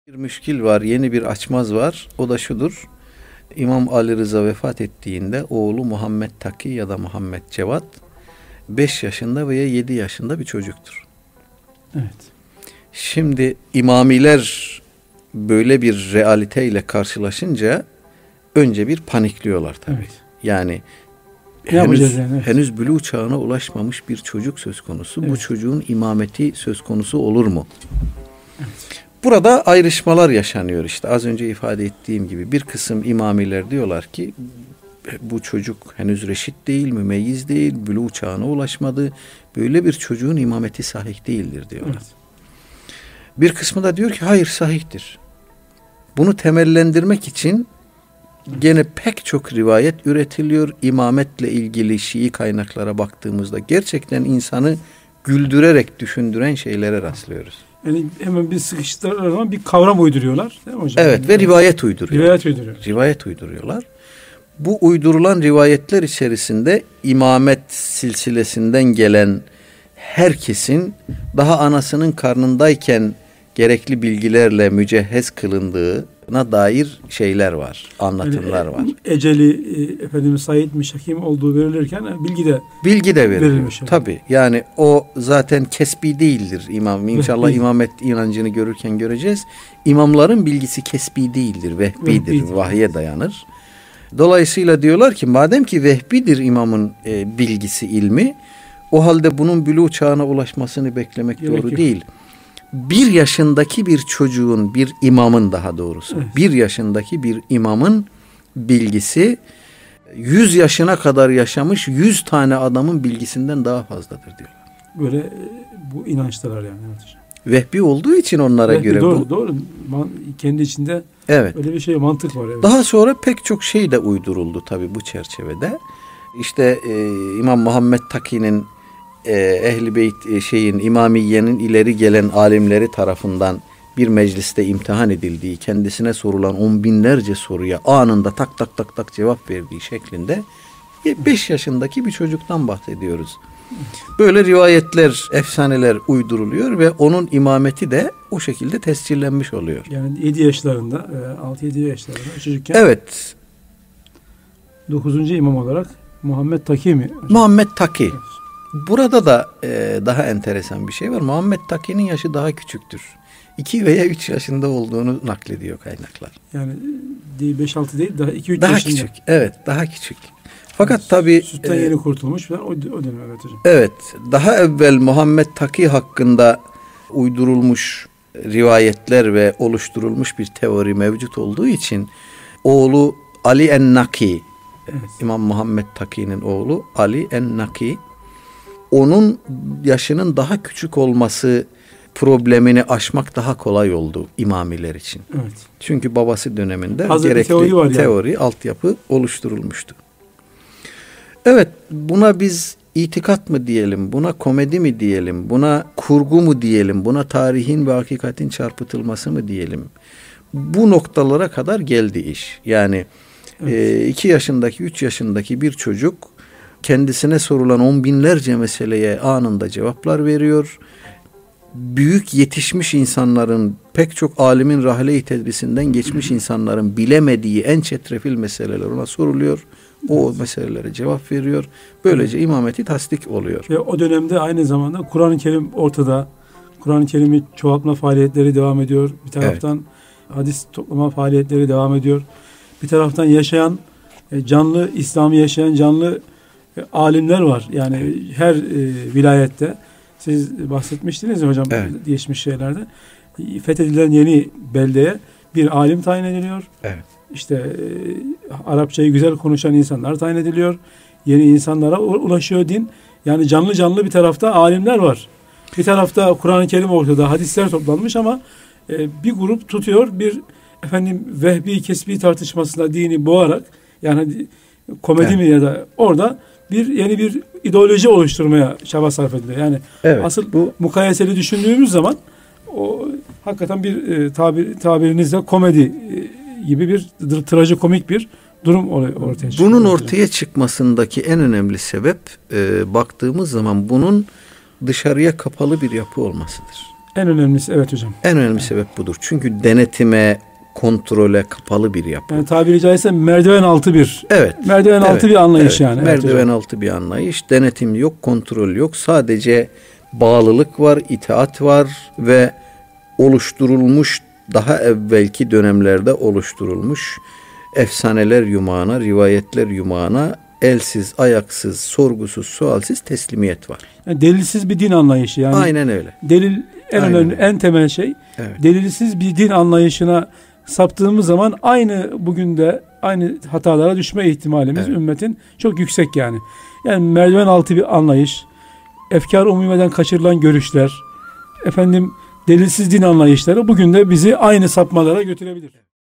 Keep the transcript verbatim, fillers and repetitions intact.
Bir müşkil var, yeni bir açmaz var. O da şudur. İmam Ali Rıza vefat ettiğinde oğlu Muhammed Taki ya da Muhammed Cevat beş yaşında veya yedi yaşında bir çocuktur. Evet. Şimdi imamiler böyle bir realiteyle karşılaşınca önce bir panikliyorlar tabii. Evet. Yani henüz, yani, evet. henüz buluğ çağına ulaşmamış bir çocuk söz konusu. Evet. Bu çocuğun imameti söz konusu olur mu? Evet. Burada ayrışmalar yaşanıyor işte. Az önce ifade ettiğim gibi bir kısım imamiler diyorlar ki bu çocuk henüz reşit değil, mümeyyiz değil, buluğ çağına ulaşmadı. Böyle bir çocuğun imameti sahih değildir diyorlar. Evet. Bir kısmı da diyor ki hayır sahihtir. Bunu temellendirmek için gene pek çok rivayet üretiliyor. İmametle ilgili Şii kaynaklara baktığımızda gerçekten insanı güldürerek düşündüren şeylere rastlıyoruz. Yani hemen bir sıkıştırır ama bir kavram uyduruyorlar. Değil mi hocam? Evet yani, ve rivayet uyduruyorlar. Rivayet uyduruyorlar. Rivayet uyduruyorlar. Bu uydurulan rivayetler içerisinde imamet silsilesinden gelen herkesin daha anasının karnındayken gerekli bilgilerle mücehhez kılındığına dair şeyler var, anlatımlar yani, var. Eceli e, Efendimiz Said Mişakim olduğu verilirken bilgi de bilgi de verilmiş. Tabii yani o zaten kesbi değildir imam. İnşallah vehbi. İmamet inancını görürken göreceğiz. İmamların bilgisi kesbi değildir, vehbidir, vehbidir. Vahye dayanır. Dolayısıyla diyorlar ki madem ki vehbidir imamın e, bilgisi, ilmi, o halde bunun buluğ çağına ulaşmasını beklemek Gerek doğru yok. değil. Bir yaşındaki bir çocuğun, bir imamın daha doğrusu, evet. bir yaşındaki bir imamın bilgisi yüz yaşına kadar yaşamış yüz tane adamın bilgisinden daha fazladır diyorlar. Böyle bu inançtalar yani. Vehbi olduğu için onlara Vehbi, göre doğru, bu. Doğru. Man, kendi içinde evet. öyle bir şey, mantık var. Evet. Daha sonra pek çok şey de uyduruldu tabii bu çerçevede. İşte e, İmam Muhammed Taki'nin e, Ehl-i Beyt e, şeyin İmamiye'nin ileri gelen alimleri tarafından bir mecliste imtihan edildiği, kendisine sorulan on binlerce soruya anında tak tak tak tak cevap verdiği şeklinde beş yaşındaki bir çocuktan bahsediyoruz. Böyle rivayetler, efsaneler uyduruluyor ve onun imameti de o şekilde tescillenmiş oluyor. Yani yedi yaşlarında, altı yedi yaşlarında çocukken evet. dokuzuncu imam olarak Muhammed Taki mi? Muhammed Taki. Evet. Burada da e, daha enteresan bir şey var. Muhammed Taki'nin yaşı daha küçüktür. iki veya üç yaşında olduğunu naklediyor kaynaklar. Yani beş altı değil, daha iki üç daha yaşında. Daha küçük, evet daha küçük. Fakat tabii sütten yeni e, kurtulmuş falan o, o dönem evet hocam. Evet, daha evvel Muhammed Taki hakkında uydurulmuş rivayetler ve oluşturulmuş bir teori mevcut olduğu için oğlu Ali en-Naki, evet. İmam Muhammed Taki'nin oğlu Ali en-Naki, onun yaşının daha küçük olması problemini aşmak daha kolay oldu imamiler için. Evet. Çünkü babası döneminde Hazreti gerekli teori, var teori yani. altyapı oluşturulmuştu. Evet, buna biz itikat mı diyelim, buna komedi mi diyelim, buna kurgu mu diyelim, buna tarihin ve hakikatin çarpıtılması mı diyelim? Bu noktalara kadar geldi iş. Yani evet. e, iki yaşındaki, üç yaşındaki bir çocuk kendisine sorulan on binlerce meseleye anında cevaplar veriyor. Büyük yetişmiş insanların, pek çok alimin rahle-i tedrisinden geçmiş insanların bilemediği en çetrefil meseleler ona soruluyor. O evet. meselelere cevap veriyor. Böylece imameti tasdik oluyor. Ve o dönemde aynı zamanda Kur'an-ı Kerim ortada. Kur'an-ı Kerim'i çoğaltma faaliyetleri devam ediyor. Bir taraftan evet. hadis toplama faaliyetleri devam ediyor. Bir taraftan yaşayan, canlı, İslam'ı yaşayan canlı alimler var. Yani evet. her e, vilayette. Siz bahsetmiştiniz ya hocam evet. geçmiş şeylerde. Fethedilen yeni beldeye bir alim tayin ediliyor. Evet. İşte e, Arapçayı güzel konuşan insanlar tayin ediliyor. Yeni insanlara ulaşıyor din. Yani canlı canlı bir tarafta alimler var. Bir tarafta Kur'an-ı Kerim ortada, hadisler toplanmış ama e, bir grup tutuyor bir efendim vehbi kesbi tartışmasında dini boğarak yani komedi evet. mi ya da orada bir yeni bir ideoloji oluşturmaya çaba sarf ediliyor. Yani evet, asıl bu mukayeseli düşündüğümüz zaman o hakikaten bir e, tabir, tabirinizle komedi e, gibi bir trajikomik bir durum ortaya çıkıyor. Bunun ortaya çıkmasındaki en önemli sebep e, baktığımız zaman bunun dışarıya kapalı bir yapı olmasıdır. En önemlisi evet hocam. En önemli sebep budur. Çünkü denetime, kontrole kapalı bir yapı. Yani tabiri caizse merdiven altı bir. Evet. Merdiven altı evet, bir anlayış evet, yani. Merdiven evet altı bir anlayış. Denetim yok, kontrol yok. Sadece bağlılık var, itaat var ve oluşturulmuş, daha evvelki dönemlerde oluşturulmuş efsaneler yumağına, rivayetler yumağına elsiz, ayaksız, sorgusuz, sualsiz teslimiyet var. Yani delilsiz bir din anlayışı yani. Aynen öyle. Delil en Aynen önemli, öyle. en temel şey. Evet. Delilsiz bir din anlayışına saptığımız zaman aynı bugün de aynı hatalara düşme ihtimalimiz Evet. ümmetin çok yüksek yani. Yani merdiven altı bir anlayış, efkar umumeden kaçırılan görüşler, efendim delilsiz din anlayışları bugün de bizi aynı sapmalara götürebilir.